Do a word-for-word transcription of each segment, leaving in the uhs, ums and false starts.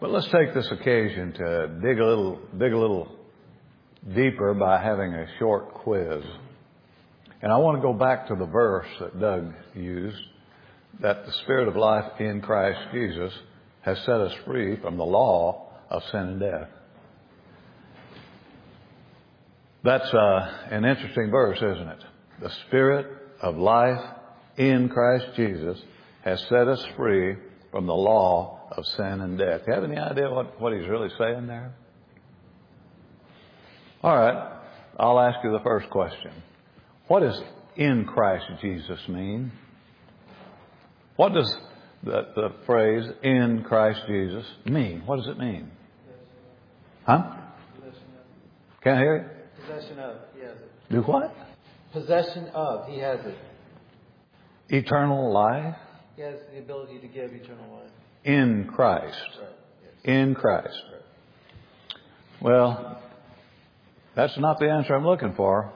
But let's take this occasion to dig a little, dig a little deeper by having a short quiz. And I want to go back to the verse that Doug used, that the Spirit of life in Christ Jesus has set us free from the law of sin and death. That's uh, an interesting verse, isn't it? The Spirit of life in Christ Jesus has set us free from the law of sin and death. Do you have any idea what, what he's really saying there? All right. I'll ask you the first question. What does in Christ Jesus mean? What does the, the phrase in Christ Jesus mean? What does it mean? Huh? Can't hear you? Possession of. He has it. Do what? Possession of. He has it. Eternal life? He has the ability to give eternal life. In Christ. Right. Yes. In Christ. Right. Well, that's not the answer I'm looking for.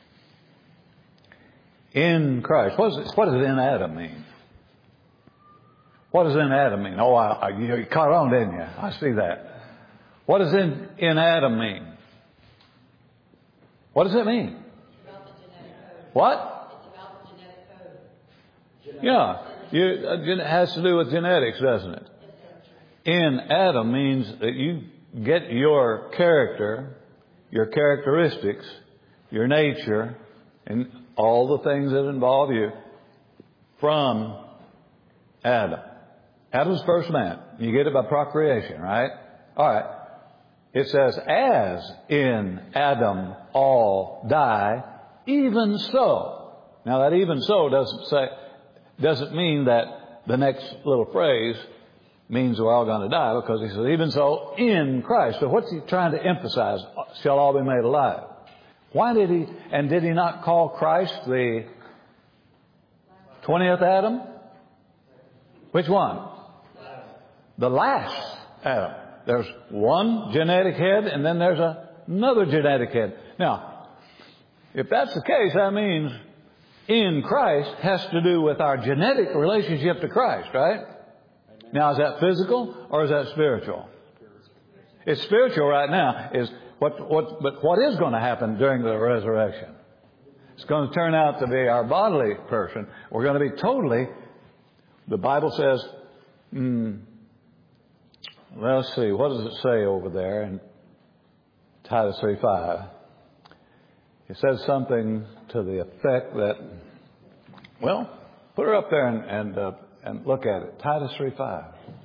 In Christ. What does, what does in Adam mean? What does in Adam mean? Oh, I, I, you caught on, didn't you? I see that. What does in, in Adam mean? What does it mean? It's about the genetic code. What? It's about the genetic code. Genetic. Yeah. You, it has to do with genetics, doesn't it? In Adam means that you get your character, your characteristics, your nature, and all the things that involve you from Adam. Adam's first man. You get it by procreation, right? All right. It says, as in Adam all die, even so. Now that even so doesn't say, doesn't mean that the next little phrase means we're all going to die, because he says, even so in Christ. So what's he trying to emphasize? Shall all be made alive. Why did he, and did he not call Christ the twentieth Adam? Which one? The last Adam. There's one genetic head, and then there's a, another genetic head. Now, if that's the case, that means in Christ has to do with our genetic relationship to Christ, right? Now, is that physical or is that spiritual? It's spiritual right now. Is what, what, but what is going to happen during the resurrection? It's going to turn out to be our bodily person. We're going to be totally, the Bible says, mm, well, let's see, what does it say over there in Titus three five? It says something to the effect that, well, put her up there and and, uh, and look at it. Titus three five.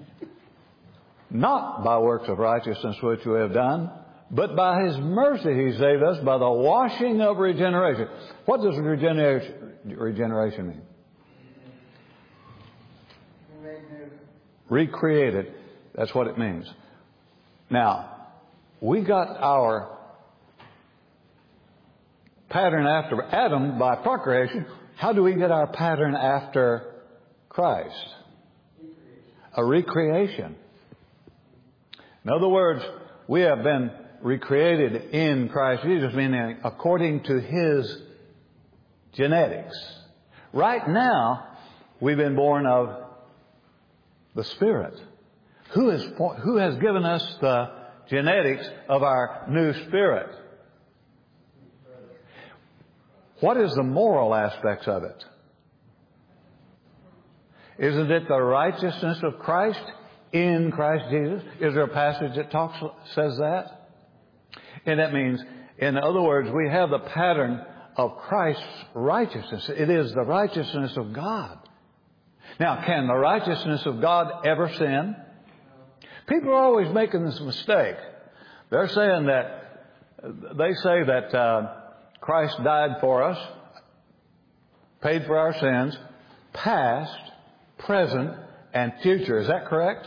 Not by works of righteousness which we have done, but by His mercy He saved us by the washing of regeneration. What does regeneration, regeneration mean? Recreated. That's what it means. Now, we got our pattern after Adam by procreation. How do we get our pattern after Christ? A recreation. In other words, we have been recreated in Christ Jesus, meaning according to His genetics. Right now, we've been born of the Spirit. Who is, who has given us the genetics of our new spirit? What is the moral aspects of it? Isn't it the righteousness of Christ in Christ Jesus? Is there a passage that talks, says that? And that means, in other words, we have the pattern of Christ's righteousness. It is the righteousness of God. Now, can the righteousness of God ever sin? People are always making this mistake. They're saying that, they say that uh, Christ died for us, paid for our sins, past, present, and future. Is that correct?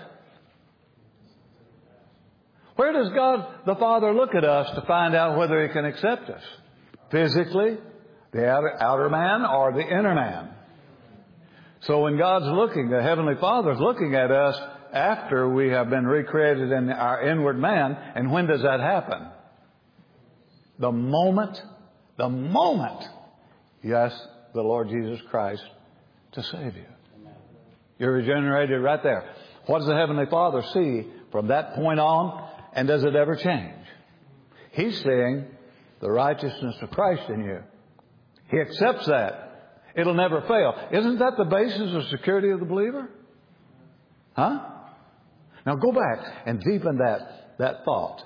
Where does God the Father look at us to find out whether He can accept us? Physically, the outer, outer man, or the inner man? So when God's looking, the Heavenly Father's looking at us after we have been recreated in our inward man. And when does that happen? The moment, the moment you ask the Lord Jesus Christ to save you. You're regenerated right there. What does the Heavenly Father see from that point on? And does it ever change? He's seeing the righteousness of Christ in you. He accepts that. It'll never fail. Isn't that the basis of security of the believer? Huh? Now go back and deepen that, that thought.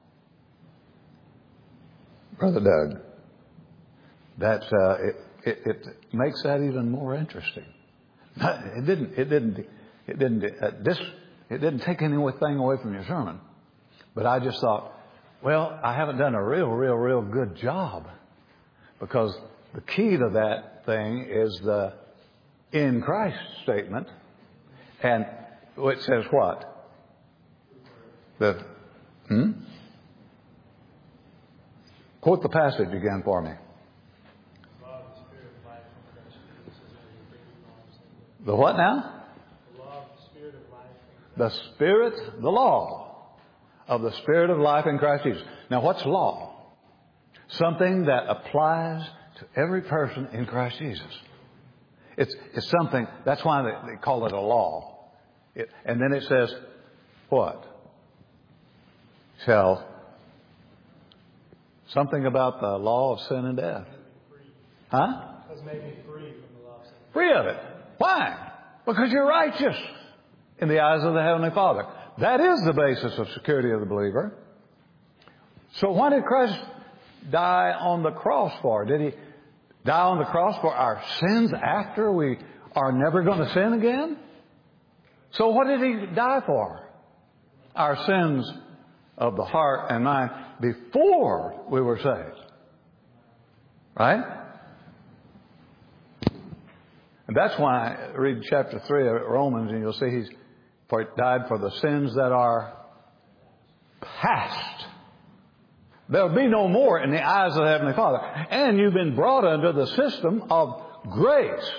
Brother Doug, that, uh, it, it, it makes that even more interesting. It didn't, it didn't, it didn't, uh, this, it didn't take anything away from your sermon. But I just thought, well, I haven't done a real, real, real good job. Because the key to that thing is the in Christ statement. And it says what? The, hmm? Quote the passage again for me. The what now? The law of the Spirit of life. The Spirit, the law of the Spirit of life in Christ Jesus. Now what's law? Something that applies to every person in Christ Jesus. It's, it's something, that's why they, they call it a law. It, and then it says, what? Shall, something about the law of sin and death. Huh? Has made me free from the law of sin. Free of it. Why? Because you're righteous in the eyes of the Heavenly Father. That is the basis of security of the believer. So what did Christ die on the cross for? Did He die on the cross for our sins after we are never going to sin again? So what did He die for? Our sins of the heart and mind before we were saved. Right? And that's why I read chapter three of Romans and you'll see He's for it died for the sins that are past. There'll be no more in the eyes of the Heavenly Father. And you've been brought under the system of grace.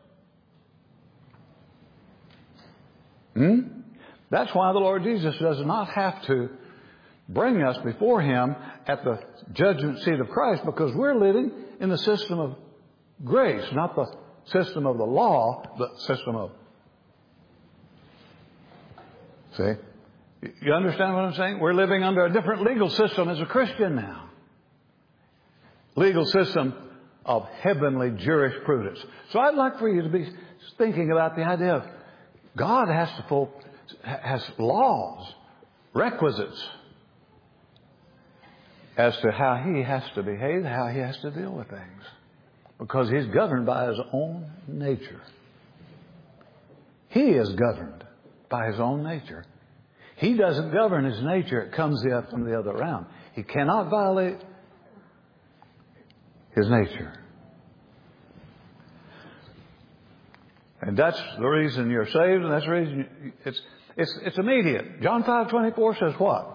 Hmm? That's why the Lord Jesus does not have to bring us before Him at the judgment seat of Christ, because we're living in the system of grace, not the system of the law, the system of... See? You understand what I'm saying? We're living under a different legal system as a Christian now. Legal system of heavenly jurisprudence. So I'd like for you to be thinking about the idea of God has to full, has laws, requisites as to how He has to behave, how He has to deal with things. Because He's governed by His own nature. He is governed by His own nature. He doesn't govern His nature. It comes the up from the other round. He cannot violate His nature. And that's the reason you're saved, and that's the reason you, it's, it's, it's immediate. John five twenty-four says what?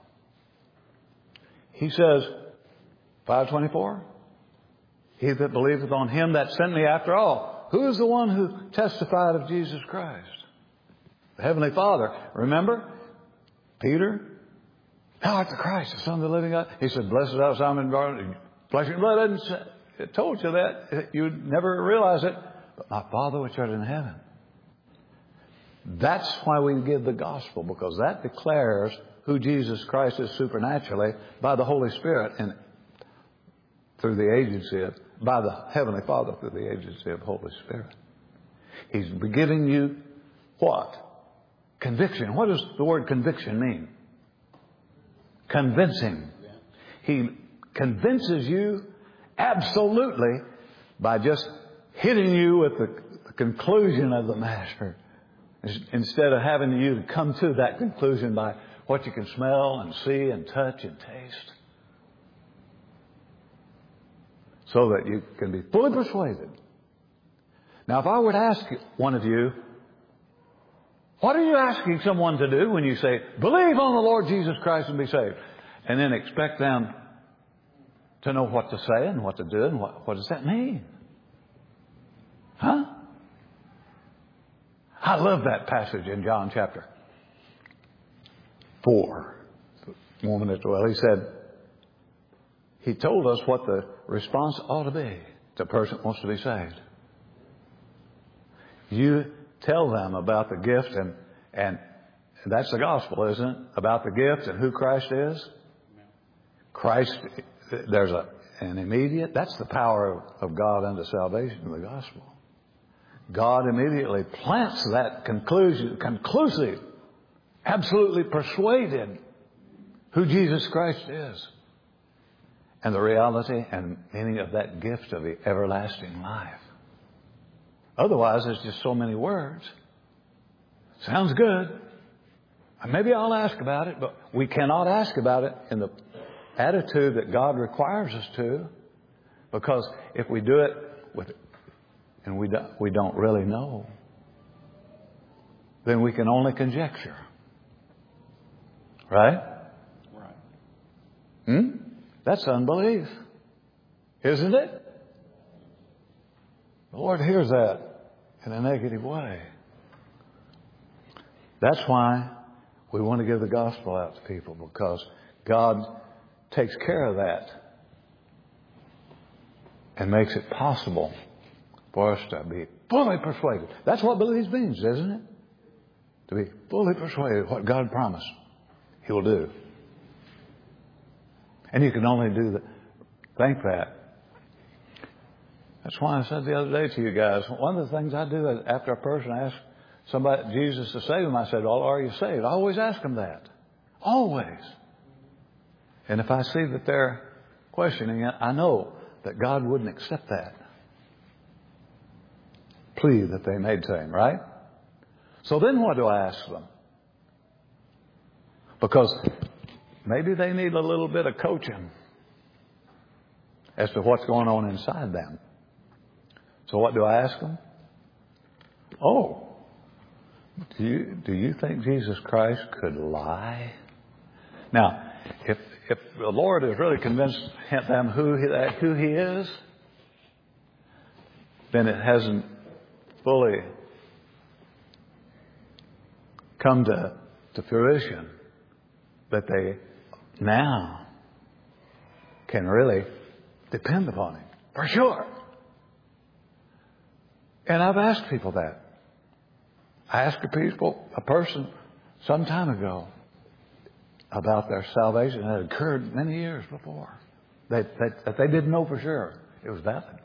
He says, five twenty-four? He that believeth on Him that sent me after all. Who is the one who testified of Jesus Christ? The Heavenly Father. Remember? Peter, thou art the Christ, the Son of the living God. He said, blessed art Simon Barnabas. Flesh and blood hadn't it told you that. You'd never realize it. But my Father which art in heaven. That's why we give the gospel, because that declares who Jesus Christ is supernaturally by the Holy Spirit and through the agency of, by the Heavenly Father through the agency of Holy Spirit. He's giving you what? Conviction. What does the word conviction mean? Convincing. He convinces you absolutely by just hitting you with the, the conclusion of the matter, instead of having you to come to that conclusion by what you can smell and see and touch and taste, so that you can be fully persuaded. Now, if I were to ask one of you, what are you asking someone to do when you say, believe on the Lord Jesus Christ and be saved? And then expect them to know what to say and what to do, and what, what does that mean? Huh? I love that passage in John chapter four. A moment at well, he said, he told us what the response ought to be to a person that wants to be saved. You tell them about the gift and, and that's the gospel, isn't it? About the gift and who Christ is. Christ, there's a, an immediate, that's the power of, of God unto salvation in the gospel. God immediately plants that conclusion, conclusive, absolutely persuaded who Jesus Christ is. And the reality and meaning of that gift of the everlasting life. Otherwise, there's just so many words. Sounds good. Maybe I'll ask about it, but we cannot ask about it in the attitude that God requires us to, because if we do it with, and we don't, we don't really know, then we can only conjecture. Right? Right. Hmm? That's unbelief, isn't it? The Lord hears that in a negative way. That's why we want to give the gospel out to people, because God takes care of that and makes it possible for us to be fully persuaded. That's what belief means, isn't it? To be fully persuaded what God promised He will do. And you can only do that, think that. That's why I said the other day to you guys, one of the things I do is after a person asks somebody, Jesus to save them, I said, well, are you saved? I always ask them that. Always. And if I see that they're questioning it, I know that God wouldn't accept that plea that they made to Him, right? So then what do I ask them? Because maybe they need a little bit of coaching as to what's going on inside them. So what do I ask them? Oh, do you, do you think Jesus Christ could lie? Now, if if the Lord has really convinced them who he, who He is, then it hasn't fully come to, to fruition that they now can really depend upon Him. For sure. And I've asked people that. I asked a people, a person some time ago about their salvation that had occurred many years before. That, that, that they didn't know for sure it was valid.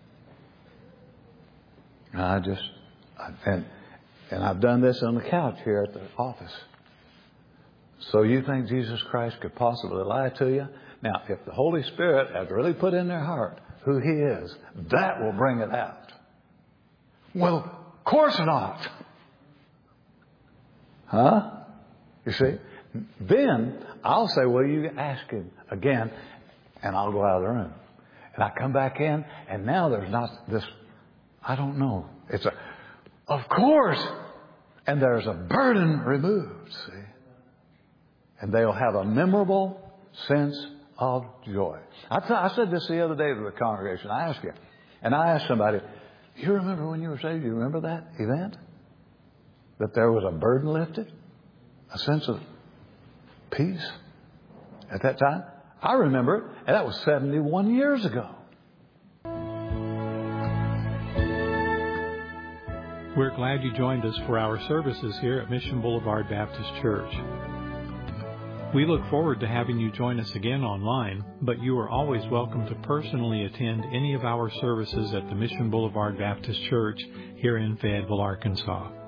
And I just, and, and I've done this on the couch here at the office. So you think Jesus Christ could possibly lie to you? Now, if the Holy Spirit has really put in their heart who He is, that will bring it out. Well, of course not. Huh? You see? Then I'll say, well, you ask Him again, and I'll go out of the room. And I come back in, and now there's not this, I don't know. It's a, of course. And there's a burden removed, see? And they'll have a memorable sense of joy. I, th- I said this the other day to the congregation. I asked you, and I asked somebody, do you remember when you were saved? Do you remember that event? That there was a burden lifted? A sense of peace at that time? I remember it, and that was seventy-one years ago. We're glad you joined us for our services here at Mission Boulevard Baptist Church. We look forward to having you join us again online, but you are always welcome to personally attend any of our services at the Mission Boulevard Baptist Church here in Fayetteville, Arkansas.